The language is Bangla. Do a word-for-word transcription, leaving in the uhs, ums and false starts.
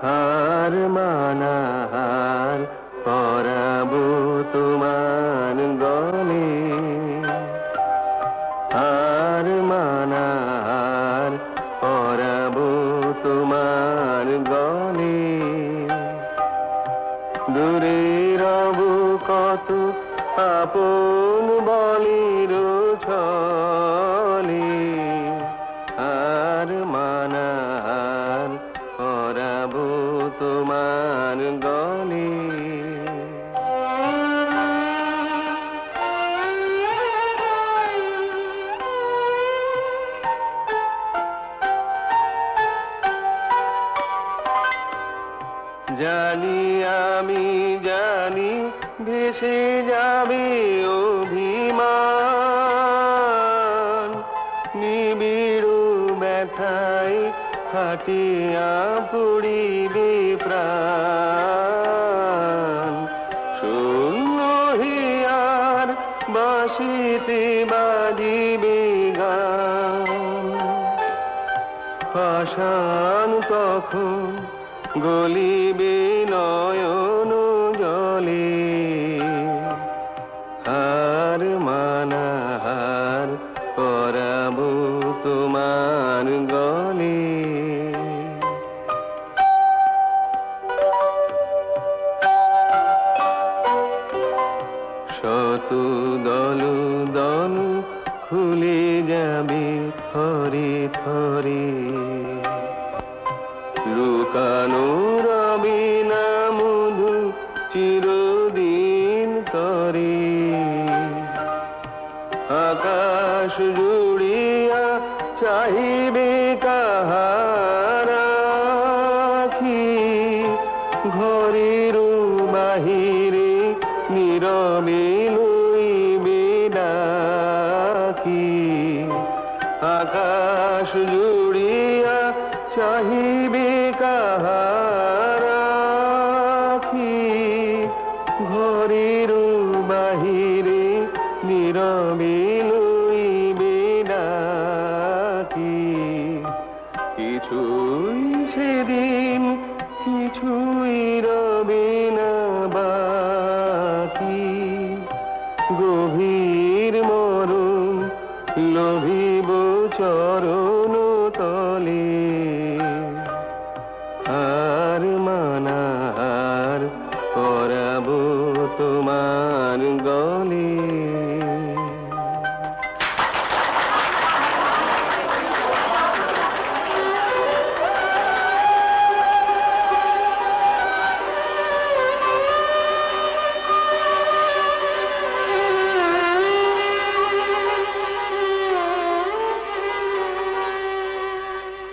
হার মানার পরাবো তোমার গলে, হার মানার পরাবো তোমার গলে। দূরে রব কত আপন বলির ছলে, হার মানার পরাবো তোমার গলে। জানি আমি জানি ভেসে যাবে অভিমান, নিবিড় ব্যথায় হাটিয়া পড়িবে প্রাণ। শূন্য হিয়ার বাঁশিতে বাজিবে গান, পাষাণ তখন গলিবে নয়ন জলে। হার মানার পরাবো তোমার গলে। শত দল দল খুলে যাবে থরে থরে, লুকানো রবে না মধু চিরদিন তরে। আকাশ জুড়িয়া চাহিবে কাহার আখি, ঘরের বাহিরে নীরবে লইবে ডাকি। আকাশ জুড়িয়া চাহিবে কাহার আখি, ঘরের বাহিরে নীরবে লইবে ডাকি। কিছুই সেদিন কিছুই রবে না বাকি, গভীর মরণ লোভিব চরণ তলে। হার মানার পরাবো তোমার গলে।